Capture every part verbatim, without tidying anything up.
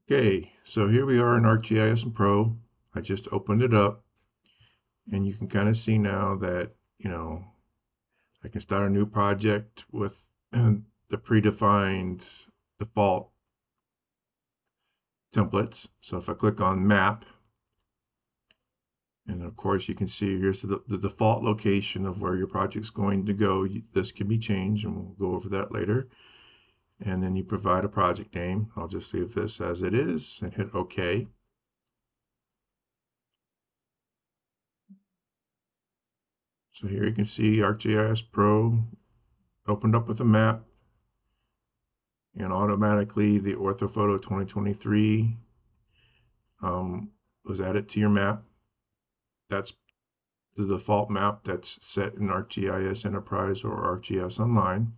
Okay, so here we are in ArcGIS Pro. I just opened it up, and you can kind of see now that, you know, I can start a new project with the predefined default templates. So if I click on Map, and of course you can see here's the, the default location of where your project's going to go. This can be changed, and we'll go over that later. And then you provide a project name. I'll just leave this as it is and hit OK. So here you can see ArcGIS Pro opened up with a map, and automatically the Orthophoto twenty twenty-three um, was added to your map. That's the default map that's set in ArcGIS Enterprise or ArcGIS Online.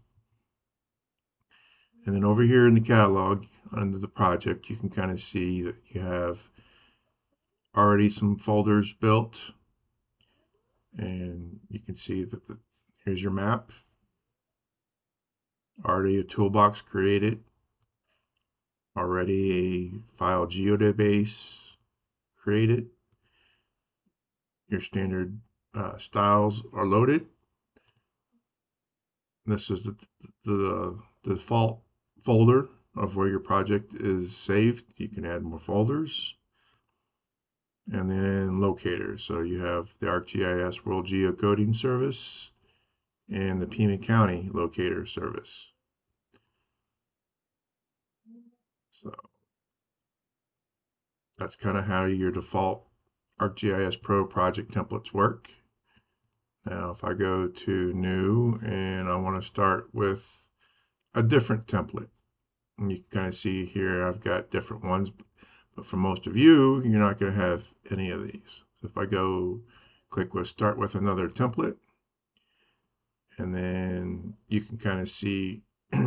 And then over here in the catalog under the project, you can kind of see that you have already some folders built, and you can see that the, here's your map, already a toolbox created, already a file geodatabase created, your standard uh, styles are loaded. This is the, the, the default folder of where your project is saved. You can add more folders. And then locators. So you have the ArcGIS World Geocoding Service and the Pima County Locator Service. So that's kind of how your default ArcGIS Pro project templates work. Now, if I go to new and I want to start with a different template, and you can kind of see here I've got different ones, but for most of you, you're not going to have any of these. So if I go click with start with another template, and then you can kind of see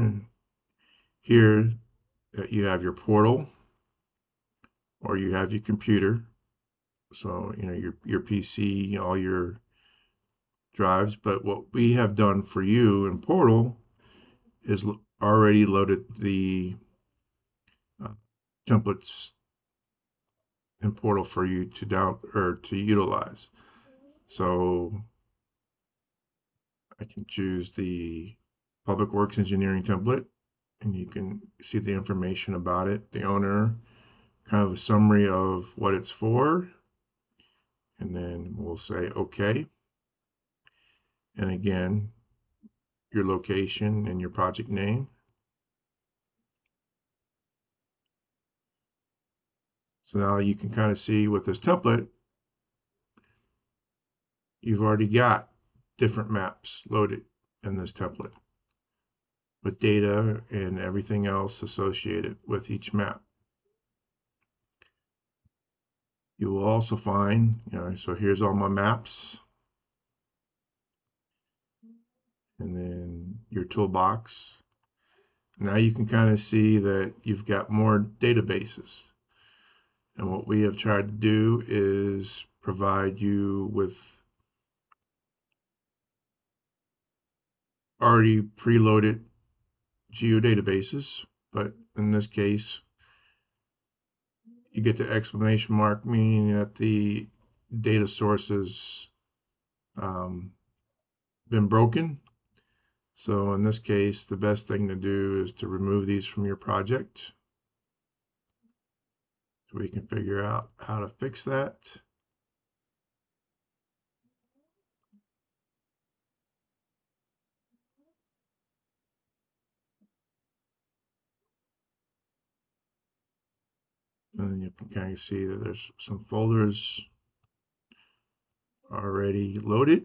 here that you have your portal or you have your computer. So, you know, your, your P C, all your drives. But what we have done for you in Portal is already loaded the uh, templates in Portal for you to down or to utilize. So I can choose the Public Works Engineering template, and you can see the information about it, the owner, kind of a summary of what it's for, and then we'll say OK. And again, your location and your project name. So now you can kind of see with this template, you've already got different maps loaded in this template with data and everything else associated with each map. You will also find, you know, so here's all my maps. And then your toolbox. Now you can kind of see that you've got more databases. And what we have tried to do is provide you with already preloaded geodatabases, but in this case, you get the exclamation mark, meaning that the data source has um, been broken. So in this case, the best thing to do is to remove these from your project. So we can figure out how to fix that. And then you can kind of see that there's some folders already loaded.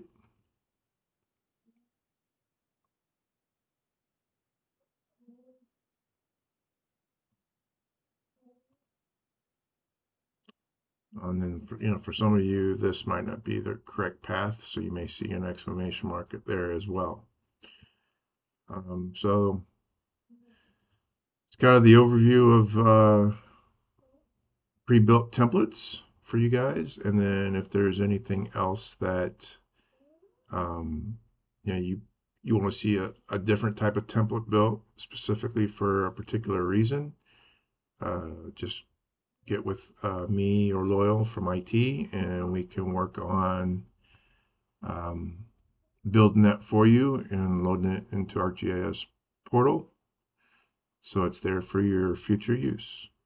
And then, for, you know, for some of you, this might not be the correct path, so you may see an exclamation mark there as well. Um, so it's kind of the overview of uh, pre-built templates for you guys. And then if there's anything else that um, you know you you want to see a, a different type of template built specifically for a particular reason, uh, just get with uh, me or Loyal from I T, and we can work on um, building that for you and loading it into our G I S portal so it's there for your future use.